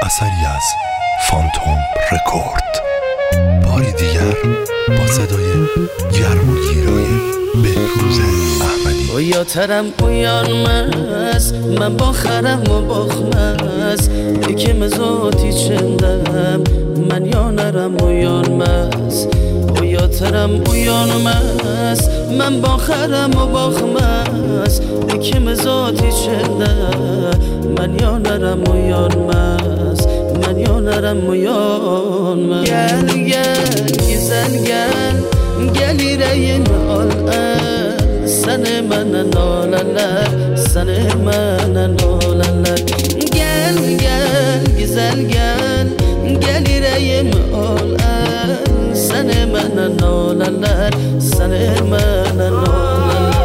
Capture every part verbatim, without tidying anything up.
اثری از فانتوم رکورد. باری دیگر با صدای گرم و گیرای بهروز احمدی. اویاترم اویانمز من باخرم و باخمز یکی مزاتی چندم من یانرم اویانمز. اویاترم اویانمز من باخرم و باخمز یکی مزاتی چندم من یانرم اویانمز من یانرم اویانمز. گل گل گزل گل گلی رین آل سن من نالله سن من نالله. گل گل گزل گل گلی ریم آل سن من نالله سن من نالله.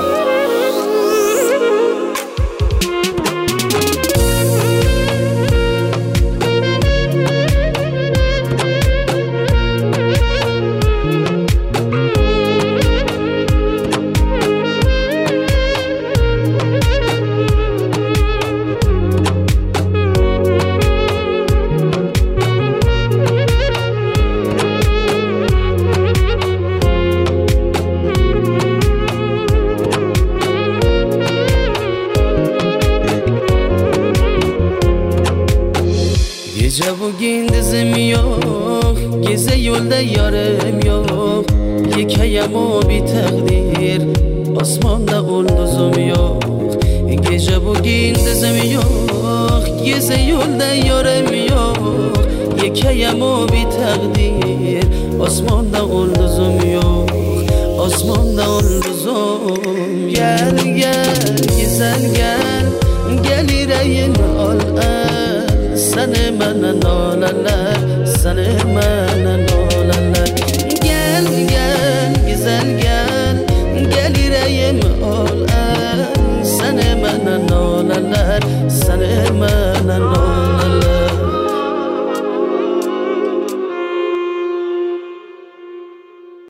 Gece bugün dizim yok, geze yolda yarım yok. Hikayem o bir takdir, osmanda ulduzum yok. Gece bugün dizim yok, geze yolda yarım yok. Hikayem o bir takdir, osmanda ulduzum yok. Osmanda ulduzum. Gel gel güzel gel, gel yüreğim al سن من نالله سن من نالله. گل گل گزل گل گلی ریم آل سن من نالله سن من نالله.